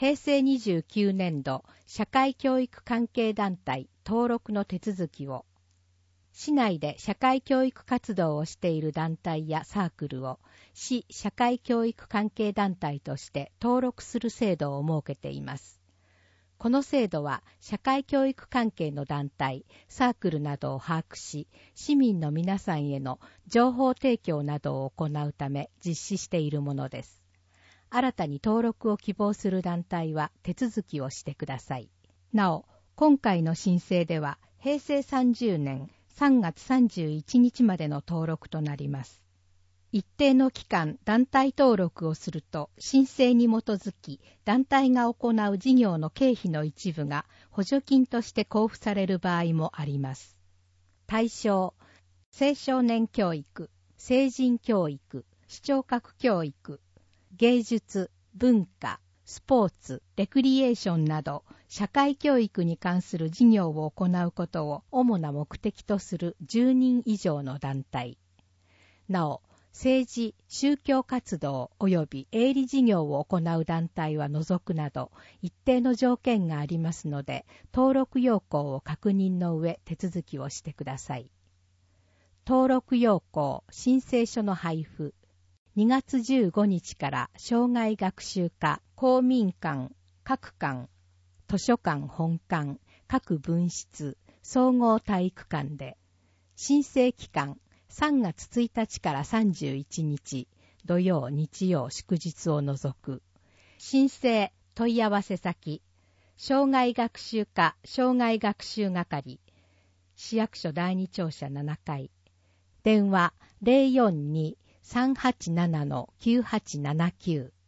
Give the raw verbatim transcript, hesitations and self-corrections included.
へいせいにじゅうきゅうねんど社会教育関係団体登録の手続きを、市内で社会教育活動をしている団体やサークルを市社会教育関係団体として登録する制度を設けています。この制度は社会教育関係の団体、サークルなどを把握し、市民の皆さんへの情報提供などを行うため実施しているものです。新たに登録を希望する団体は手続きをしてください。なお、今回の申請ではへいせいさんじゅうねんさんがつさんじゅういちにちまでの登録となります。一定の期間団体登録をすると、申請に基づき団体が行う事業の経費の一部が補助金として交付される場合もあります。対象、青少年教育、成人教育、視聴覚教育、芸術、文化、スポーツ、レクリエーションなど社会教育に関する事業を行うことを主な目的とするじゅうにん以上の団体。なお、政治、宗教活動及び営利事業を行う団体は除くなど一定の条件がありますので、登録要項を確認の上手続きをしてください。登録要項、申請書の配布。にがつじゅうごにちから生涯学習課、公民館、各館、図書館本館、各分室、総合体育館で、申請期間さんがつついたちからさんじゅういちにち、土曜、日曜、祝日を除く。申請、問い合わせ先、生涯学習課、生涯学習係、市役所だいに庁舎ななかい、電話 ゼロよんに さんはちなな きゅうはちななきゅう